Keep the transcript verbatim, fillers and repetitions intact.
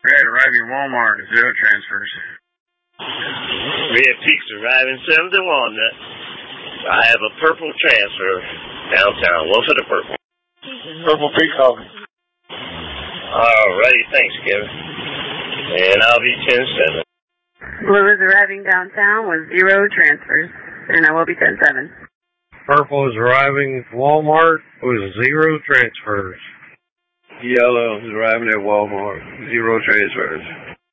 Red arriving Walmart, zero transfers. Red Peaks arriving seven to Walnut. I have a purple transfer downtown. One for the purple. Purple Peak calling. All righty, thanks, Kevin. And I'll be ten seven. Blue is arriving downtown with zero transfers, and I will be ten seven. Purple is arriving Walmart with zero transfers. Yellow is arriving at Walmart, zero transfers.